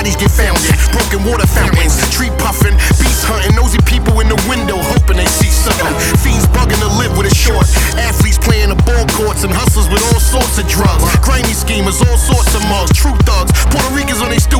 bodies get found in broken water fountains, tree puffing, beast hunting, nosy people in the window hoping they see something. Fiends bugging to live with a short. Athletes playing the ball courts and hustlers with all sorts of drugs. Grimy schemers, all sorts of mugs, true thugs. Puerto Ricans on they